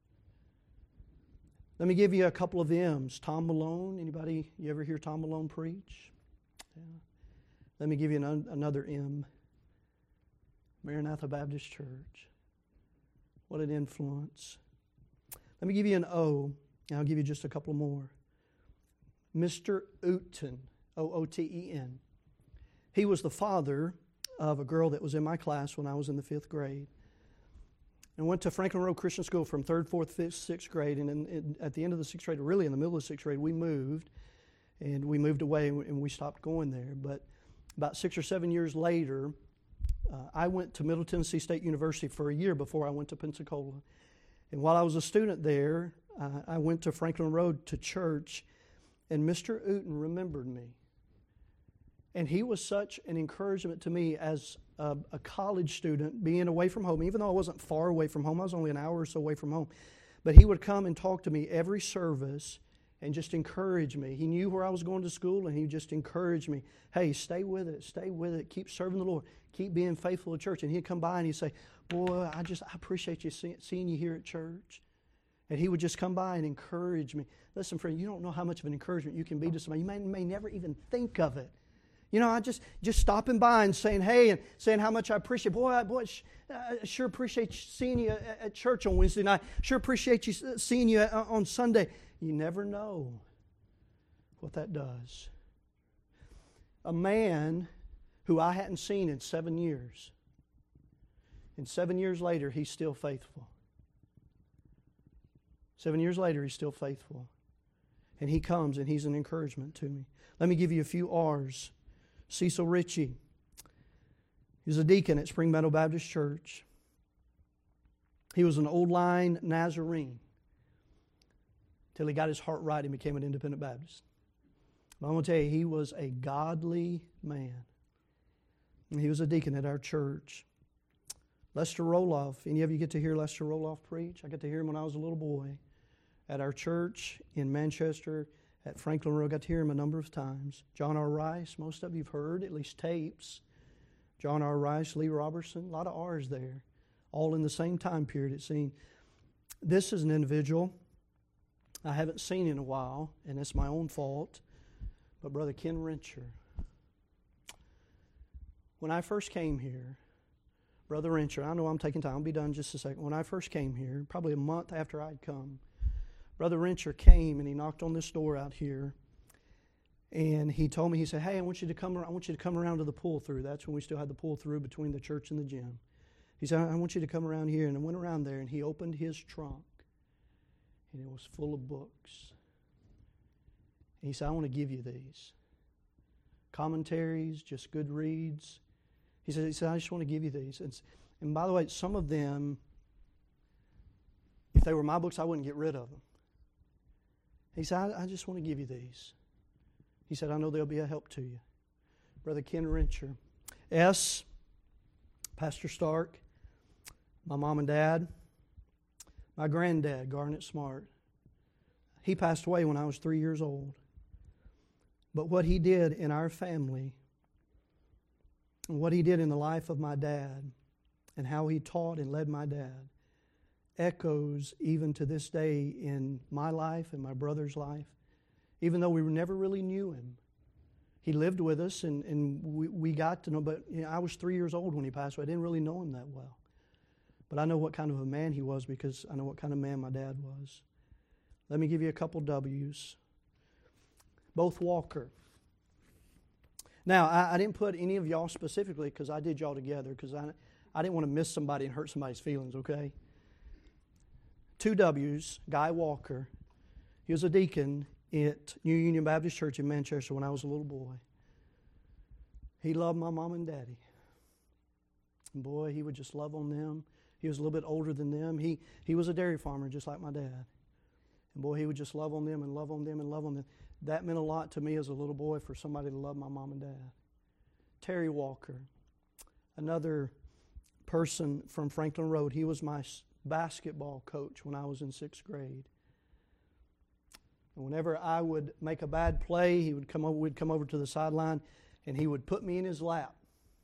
Let me give you a couple of M's. Tom Malone. Anybody, you ever hear Tom Malone preach? Yeah. Let me give you an, another M. Maranatha Baptist Church. What an influence. Let me give you an O, and I'll give you just a couple more. Mister Ooten, O O T E N. He was the father of a girl that was in my class when I was in the fifth grade. And went to Franklin Road Christian School from third, fourth, fifth, sixth grade. And in, in, at the end of the sixth grade, or really in the middle of the sixth grade, we moved. And we moved away and we stopped going there. But about six or seven years later, uh, I went to Middle Tennessee State University for a year before I went to Pensacola. And while I was a student there, uh, I went to Franklin Road to church. And Mister Ooten remembered me. And he was such an encouragement to me as a, a college student, being away from home. Even though I wasn't far away from home, I was only an hour or so away from home. But he would come and talk to me every service and just encourage me. He knew where I was going to school, and he just encouraged me. Hey, stay with it, stay with it, keep serving the Lord, keep being faithful to church. And he'd come by and he'd say, boy, I just I appreciate you see, seeing you here at church. And he would just come by and encourage me. Listen, friend, you don't know how much of an encouragement you can be to somebody. You may, may never even think of it. You know, I just just stopping by and saying, hey, and saying how much I appreciate. Boy, I, boy, I sure appreciate seeing you at, at church on Wednesday night. Sure appreciate you seeing you on Sunday. You never know what that does. A man who I hadn't seen in seven years. And seven years later, he's still faithful. Seven years later, he's still faithful. And he comes and he's an encouragement to me. Let me give you a few R's. Cecil Ritchie. He was a deacon at Spring Meadow Baptist Church. He was an old line Nazarene till he got his heart right and became an independent Baptist. But I'm going to tell you, he was a godly man. And he was a deacon at our church. Lester Roloff. Any of you get to hear Lester Roloff preach? I got to hear him when I was a little boy at our church in Manchester. At Franklin Road, got to hear him a number of times. John R. Rice, most of you have heard, at least tapes. John R. Rice, Lee Robertson, a lot of R's there. All in the same time period, it seemed. This is an individual I haven't seen in a while, and it's my own fault, but Brother Ken Rencher. When I first came here, Brother Rencher, I know I'm taking time, I'll be done in just a second. When I first came here, probably a month after I'd come, Brother Rencher came and he knocked on this door out here, and he told me, he said, hey, I want you to come I want you to come around to the pull-through. That's when we still had the pull-through between the church and the gym. He said, I want you to come around here. And I went around there, and he opened his trunk, and it was full of books. And he said, I want to give you these. Commentaries, just good reads. He said, he said, I just want to give you these. And, and by the way, some of them, if they were my books, I wouldn't get rid of them. He said, I, I just want to give you these. He said, I know they'll be a help to you. Brother Ken Rencher. S, Pastor Stark, my mom and dad, my granddad, Garnet Smart. He passed away when I was three years old. But what he did in our family, and what he did in the life of my dad, and how he taught and led my dad, echoes even to this day in my life and my brother's life, even though we never really knew him. He lived with us, and, and we, we got to know, but you know, I was three years old when he passed away. I didn't really know him that well. But I know what kind of a man he was because I know what kind of man my dad was. Let me give you a couple W's. Both Walker. Now, I, I didn't put any of y'all specifically because I did y'all together because I, I didn't want to miss somebody and hurt somebody's feelings, okay? Two W's, Guy Walker. He was a deacon at New Union Baptist Church in Manchester when I was a little boy. He loved my mom and daddy. And boy, he would just love on them. He was a little bit older than them. He, he was a dairy farmer just like my dad. And boy, he would just love on them and love on them and love on them. That meant a lot to me as a little boy for somebody to love my mom and dad. Terry Walker, another person from Franklin Road. He was my basketball coach when I was in sixth grade. And whenever I would make a bad play, he would come over, we'd come over to the sideline, and he would put me in his lap.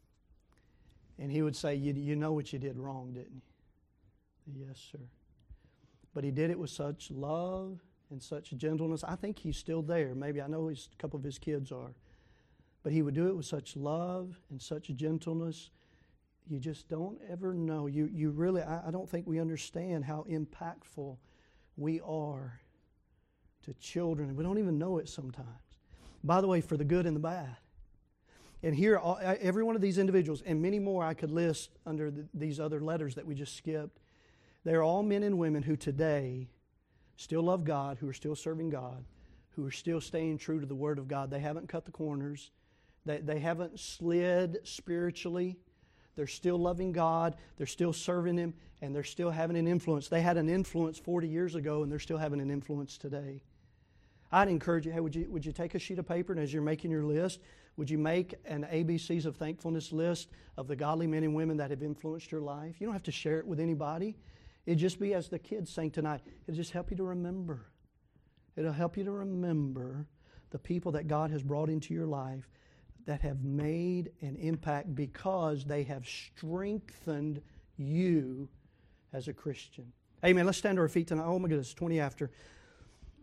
And he would say, you, you know what you did wrong, didn't you? Yes, sir. But he did it with such love and such gentleness. I think he's still there. Maybe I know he's, a couple of his kids are. But he would do it with such love and such gentleness. You just don't ever know. You, you really, I, I don't think we understand how impactful we are to children. We don't even know it sometimes. By the way, for the good and the bad. And here, all, every one of these individuals, and many more I could list under the, these other letters that we just skipped, they're all men and women who today still love God, who are still serving God, who are still staying true to the Word of God. They haven't cut the corners. They, they haven't slid spiritually. They're still loving God. They're still serving Him, and they're still having an influence. They had an influence forty years ago, and they're still having an influence today. I'd encourage you, hey, would you, would you take a sheet of paper, and as you're making your list, would you make an A B Cs of thankfulness list of the godly men and women that have influenced your life? You don't have to share it with anybody. It'd just be as the kids sang tonight. It'll just help you to remember. It'll help you to remember the people that God has brought into your life that have made an impact because they have strengthened you as a Christian. Amen. Let's stand to our feet tonight. Oh my goodness, twenty after.